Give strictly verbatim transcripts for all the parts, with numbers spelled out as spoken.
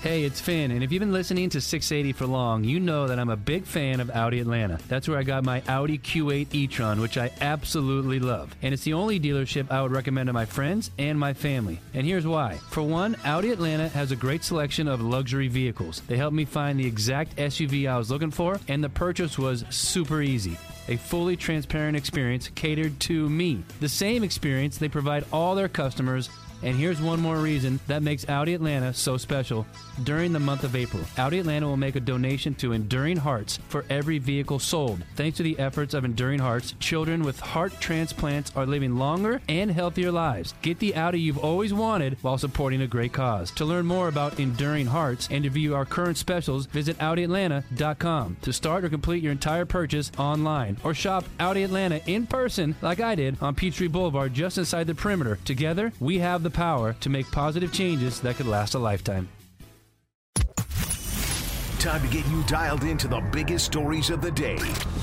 Hey, it's Finn, and if you've been listening to six eighty for long, you know that I'm a big fan of Audi Atlanta. That's where I got my Audi Q eight e-tron, which I absolutely love. And it's the only dealership I would recommend to my friends and my family. And here's why. For one, Audi Atlanta has a great selection of luxury vehicles. They helped me find the exact S U V I was looking for, and the purchase was super easy. A fully transparent experience catered to me. The same experience they provide all their customers. And here's one more reason that makes Audi Atlanta so special. During the month of April, Audi Atlanta will make a donation to Enduring Hearts for every vehicle sold. Thanks to the efforts of Enduring Hearts, children with heart transplants are living longer and healthier lives. Get the Audi you've always wanted while supporting a great cause. To learn more about Enduring Hearts and to view our current specials, visit Audi Atlanta dot com. To start or complete your entire purchase online, or shop Audi Atlanta in person like I did on Peachtree Boulevard just inside the perimeter. Together, we have the power to make positive changes that could last a lifetime. Time to get you dialed into the biggest stories of the day.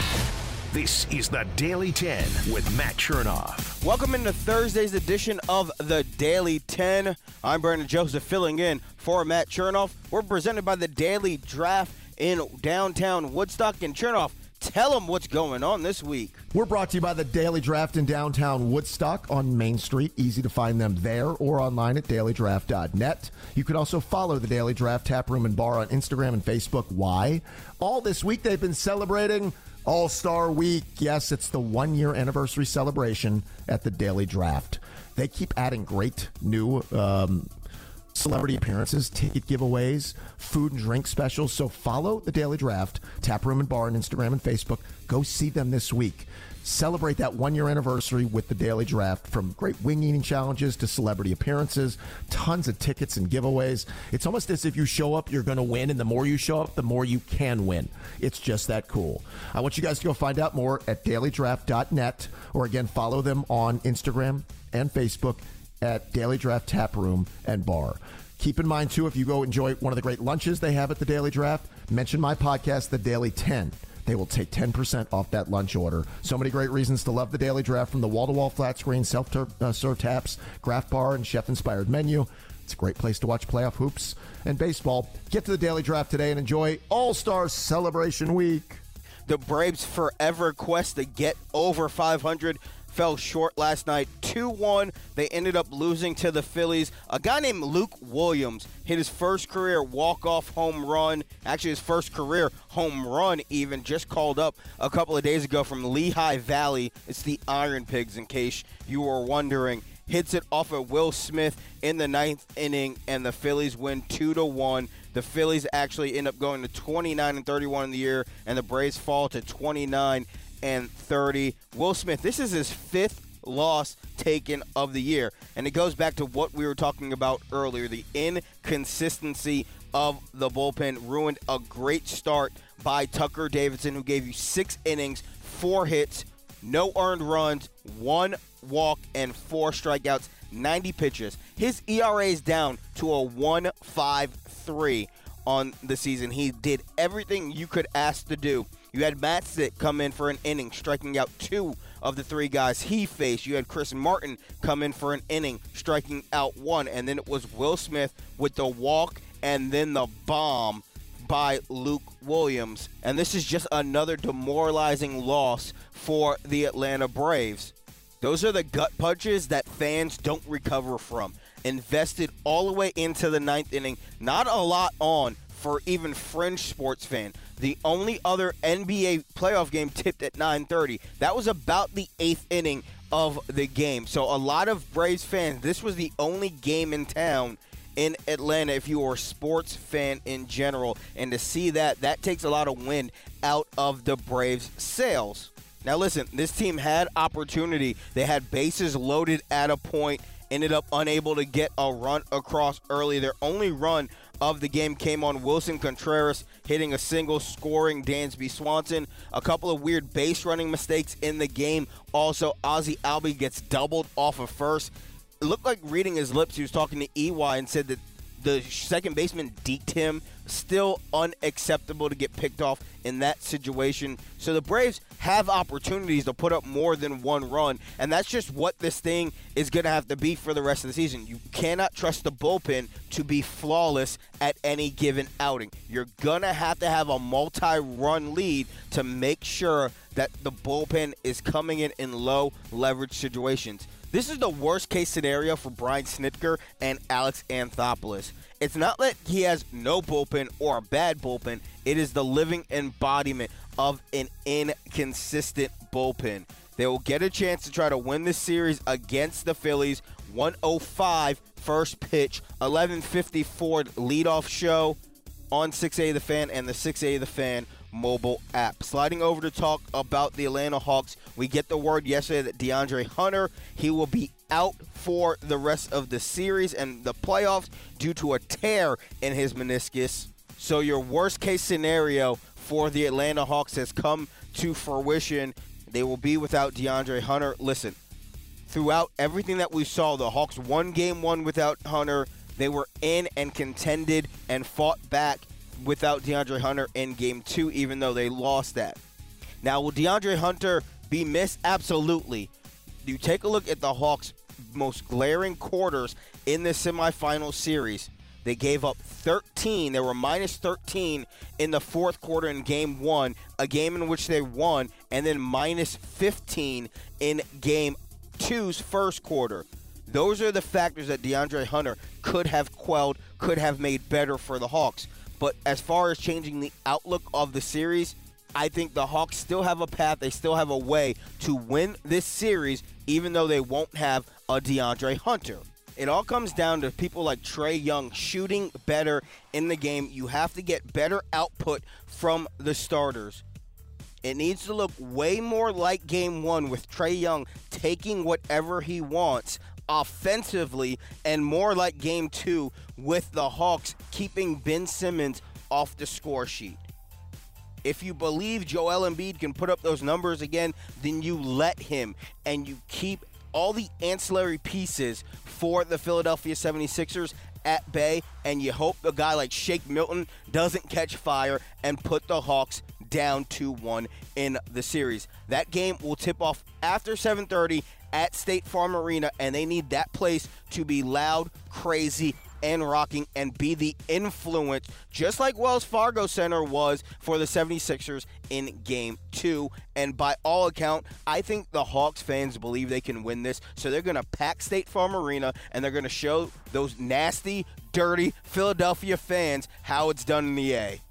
This is the Daily ten with Matt Chernoff. Welcome into Thursday's edition of the Daily ten. I'm Brandon Joseph filling in for Matt Chernoff. We're presented by the Daily Draft in downtown Woodstock. And Chernoff, tell them what's going on this week. We're brought to you by the Daily Draft in downtown Woodstock on Main Street. Easy to find them there or online at daily draft dot net. You can also follow the Daily Draft Tap Room and Bar on Instagram and Facebook. Why? All this week they've been celebrating All-Star Week. Yes, it's the one-year anniversary celebration at the Daily Draft. They keep adding great new um celebrity appearances, ticket giveaways, food and drink specials. So follow the Daily Draft, Tap Room and Bar on Instagram and Facebook. Go see them this week. Celebrate that one-year anniversary with the Daily Draft, from great wing eating challenges to celebrity appearances, tons of tickets and giveaways. It's almost as if you show up, you're going to win, and the more you show up, the more you can win. It's just that cool. I want you guys to go find out more at daily draft dot net, or again, follow them on Instagram and Facebook at Daily Draft Tap Room and Bar. Keep in mind, too, if you go enjoy one of the great lunches they have at the Daily Draft, mention my podcast, The Daily ten. They will take ten percent off that lunch order. So many great reasons to love the Daily Draft, from the wall-to-wall flat screen, self-serve taps, craft bar, and chef-inspired menu. It's a great place to watch playoff hoops and baseball. Get to the Daily Draft today and enjoy All-Star Celebration Week. The Braves' forever quest to get over five hundred fell short last night, two one. They ended up losing to the Phillies. A guy named Luke Williams hit his first career walk-off home run, actually his first career home run even, just called up a couple of days ago from Lehigh Valley. It's the Iron Pigs, in case you were wondering. Hits it off of Will Smith in the ninth inning, and the Phillies win two to one. The Phillies actually end up going to twenty-nine and thirty-one in the year, and the Braves fall to twenty-nine and thirty. Will Smith, this is his fifth loss taken of the year, and it goes back to what we were talking about earlier. The inconsistency of the bullpen ruined a great start by Tucker Davidson, who gave you six innings, four hits, no earned runs, one walk, and four strikeouts, ninety pitches. His E R A is down to a one point five three on the season. He did everything you could ask to do. You had Matt Stitt come in for an inning, striking out two of the three guys he faced. You had Chris Martin come in for an inning, striking out one. And then it was Will Smith with the walk and then the bomb by Luke Williams. And this is just another demoralizing loss for the Atlanta Braves. Those are the gut punches that fans don't recover from. Invested all the way into the ninth inning. Not a lot on for even fringe sports fan. The only other N B A playoff game tipped at nine thirty. That was about the eighth inning of the game. So a lot of Braves fans, this was the only game in town in Atlanta if you were a sports fan in general. And to see that, that takes a lot of wind out of the Braves' sails. Now listen, this team had opportunity. They had bases loaded at a point, ended up unable to get a run across early. Their only run of the game came on Wilson Contreras hitting a single, scoring Dansby Swanson. A couple of weird base running mistakes in the game. Also, Ozzie Albies gets doubled off of first. It looked like reading his lips, he was talking to E Y and said that The second baseman deked him. Still unacceptable to get picked off in that situation. So the Braves have opportunities to put up more than one run, and that's just what this thing is going to have to be for the rest of the season. You cannot trust the bullpen to be flawless at any given outing. You're going to have to have a multi-run lead to make sure that the bullpen is coming in in low leverage situations. This is the worst-case scenario for Brian Snitker and Alex Anthopoulos. It's not that he has no bullpen or a bad bullpen. It is the living embodiment of an inconsistent bullpen. They will get a chance to try to win this series against the Phillies. one oh five first pitch, eleven fifty-four leadoff show on six eighty The Fan and the six eighty The Fan mobile app. Sliding over to talk about the Atlanta Hawks, we get the word yesterday that DeAndre Hunter, he will be out for the rest of the series and the playoffs due to a tear in his meniscus. So your worst case scenario for the Atlanta Hawks has come to fruition. They will be without DeAndre Hunter. Listen, throughout everything that we saw, the Hawks won game one without Hunter. They were in and contended and fought back without DeAndre Hunter in game two, even though they lost that. Now, will DeAndre Hunter be missed? Absolutely. You take a look at the Hawks' most glaring quarters in the semifinal series. They gave up thirteen. They were minus thirteen in the fourth quarter in game one, a game in which they won, and then minus fifteen in game two's first quarter. Those are the factors that DeAndre Hunter could have quelled, could have made better for the Hawks. But as far as changing the outlook of the series, I think the Hawks still have a path. They still have a way to win this series, even though they won't have a DeAndre Hunter. It all comes down to people like Trae Young shooting better in the game. You have to get better output from the starters. It needs to look way more like game one with Trae Young taking whatever he wants offensively, and more like game two with the Hawks keeping Ben Simmons off the score sheet. If you believe Joel Embiid can put up those numbers again, then you let him, and you keep all the ancillary pieces for the Philadelphia seventy-sixers at bay, and you hope a guy like Shake Milton doesn't catch fire and put the Hawks down two one in the series. That game will tip off after seven thirty at State Farm Arena, and they need that place to be loud, crazy, and rocking and be the influence, just like Wells Fargo Center was for the seventy-sixers in game two. And by all account, I think the Hawks fans believe they can win this, so they're going to pack State Farm Arena, and they're going to show those nasty, dirty Philadelphia fans how it's done in the A.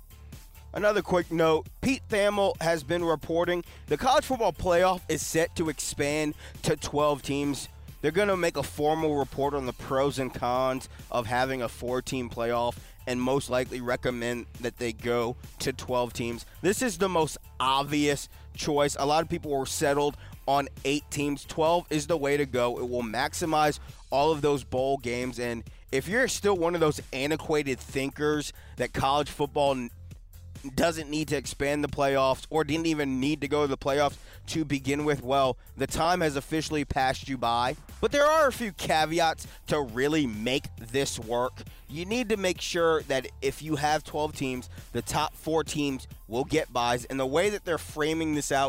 Another quick note, Pete Thamel has been reporting the college football playoff is set to expand to twelve teams. They're going to make a formal report on the pros and cons of having a four-team playoff and most likely recommend that they go to twelve teams. This is the most obvious choice. A lot of people were settled on eight teams. twelve is the way to go. It will maximize all of those bowl games. And if you're still one of those antiquated thinkers that college football doesn't need to expand the playoffs or didn't even need to go to the playoffs to begin with, well, the time has officially passed you by. But there are a few caveats to really make this work. You need to make sure that if you have twelve teams, the top four teams will get buys. And the way that they're framing this out,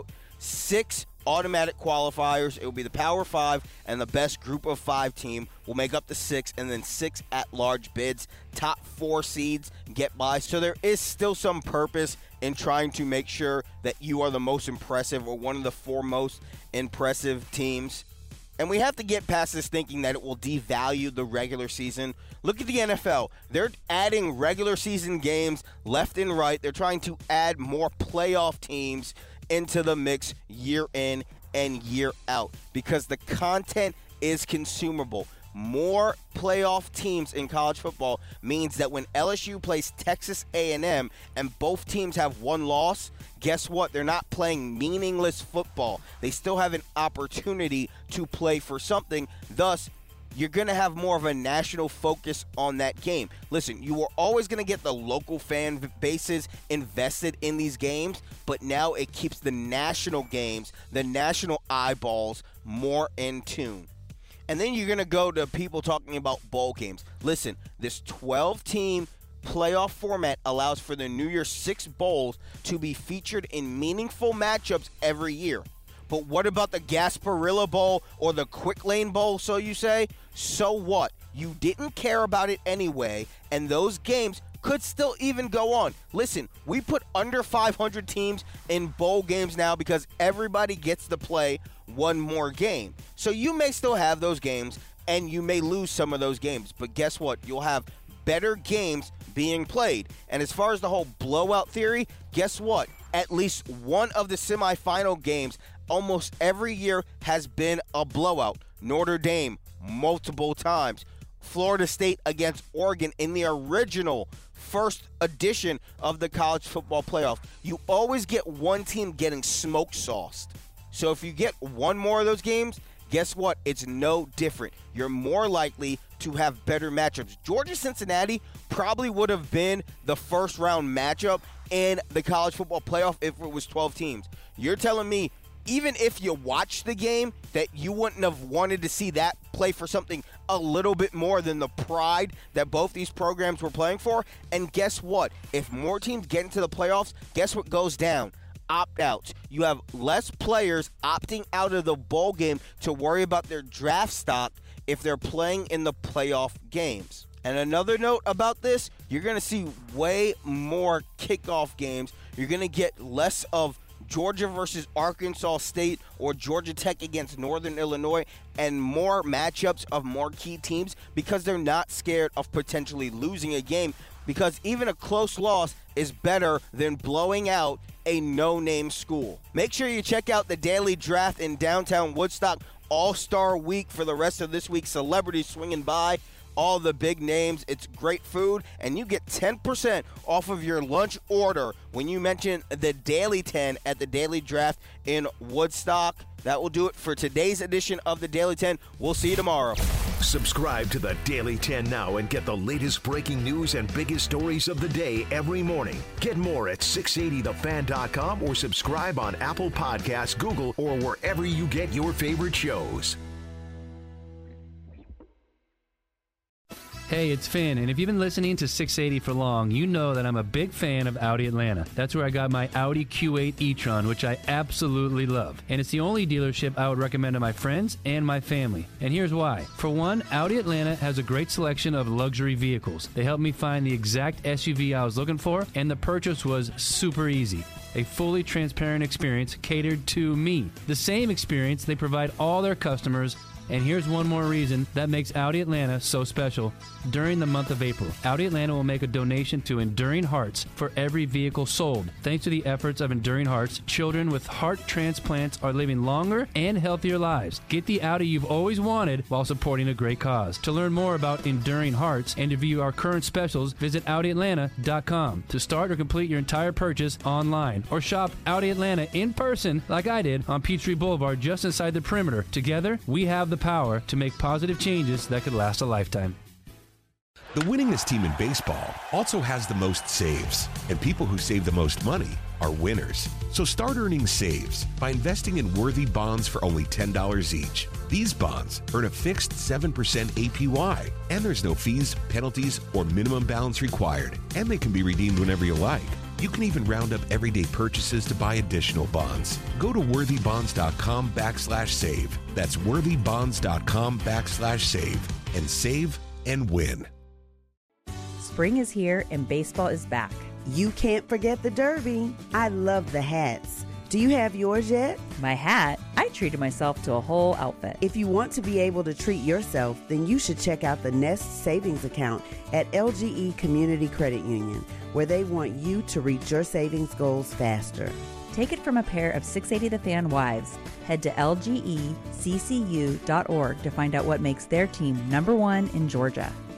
six automatic qualifiers. It will be the Power Five, and the best group of five team will make up the six, and then six at-large bids. Top four seeds get by. So there is still some purpose in trying to make sure that you are the most impressive or one of the four most impressive teams. And we have to get past this thinking that it will devalue the regular season. Look at the N F L. They're adding regular season games left and right. They're trying to add more playoff teams into the mix year in and year out because the content is consumable. More playoff teams in college football means that when L S U plays Texas A and M and both teams have one loss, guess what? They're not playing meaningless football. They still have an opportunity to play for something. Thus, you're going to have more of a national focus on that game. Listen, you are always going to get the local fan bases invested in these games, but now it keeps the national games, the national eyeballs more in tune. And then you're going to go to people talking about bowl games. Listen, this twelve-team playoff format allows for the New Year's Six bowls to be featured in meaningful matchups every year. But what about the Gasparilla Bowl or the Quick Lane Bowl, so you say? So what? You didn't care about it anyway, and those games could still even go on. Listen, we put under five hundred teams in bowl games now because everybody gets to play one more game. So you may still have those games, and you may lose some of those games. But guess what? You'll have better games being played. And as far as the whole blowout theory, guess what? At least one of the semifinal games almost every year has been a blowout. Notre Dame, multiple times. Florida State against Oregon in the original first edition of the college football playoff. You always get one team getting smoke sauced. So if you get one more of those games, guess what? It's no different. You're more likely to have better matchups. Georgia-Cincinnati probably would have been the first round matchup in the college football playoff if it was twelve teams. You're telling me even if you watched the game, that you wouldn't have wanted to see that play for something a little bit more than the pride that both these programs were playing for? And guess what? If more teams get into the playoffs, guess what goes down? Opt-outs. You have less players opting out of the bowl game to worry about their draft stock if they're playing in the playoff games. And another note about this, you're going to see way more kickoff games. You're going to get less of Georgia versus Arkansas State or Georgia Tech against Northern Illinois, and more matchups of marquee teams because they're not scared of potentially losing a game, because even a close loss is better than blowing out a no-name school. Make sure you check out the Daily Draft in downtown Woodstock All-Star Week for the rest of this week. Celebrities swinging by, all the big names. It's great food, and you get ten percent off of your lunch order when you mention the Daily ten at the Daily Draft in Woodstock. That will do it for today's edition of the Daily ten. We'll see you tomorrow. Subscribe to the Daily ten now and get the latest breaking news and biggest stories of the day every morning. Get more at six eighty the fan dot com or subscribe on Apple Podcasts, Google, or wherever you get your favorite shows. Hey, it's Finn, and if you've been listening to six eighty for long, you know that I'm a big fan of Audi Atlanta. That's where I got my Audi Q eight e-tron, which I absolutely love. And it's the only dealership I would recommend to my friends and my family. And here's why. For one, Audi Atlanta has a great selection of luxury vehicles. They helped me find the exact S U V I was looking for, and the purchase was super easy. A fully transparent experience catered to me. The same experience they provide all their customers. And here's one more reason that makes Audi Atlanta so special. During the month of April, Audi Atlanta will make a donation to Enduring Hearts for every vehicle sold. Thanks to the efforts of Enduring Hearts, children with heart transplants are living longer and healthier lives. Get the Audi you've always wanted while supporting a great cause. To learn more about Enduring Hearts and to view our current specials, visit Audi Atlanta dot com. To start or complete your entire purchase online, or shop Audi Atlanta in person like I did on Peachtree Boulevard just inside the perimeter. Together, we have the power to make positive changes that could last a lifetime. The winningest team in baseball also has the most saves, and people who save the most money are winners. So start earning saves by investing in Worthy bonds for only ten dollars each. These bonds earn a fixed seven percent A P Y, and there's no fees, penalties, or minimum balance required, and they can be redeemed whenever you like. You can even round up everyday purchases to buy additional bonds. Go to worthybonds.com backslash save. That's worthybonds.com backslash save and save and win. Spring is here and baseball is back. You can't forget the Derby. I love the hats. Do you have yours yet? My hat? I treated myself to a whole outfit. If you want to be able to treat yourself, then you should check out the Nest Savings Account at L G E Community Credit Union, where they want you to reach your savings goals faster. Take it from a pair of six eighty The Fan wives. Head to L G E C C U dot org to find out what makes their team number one in Georgia.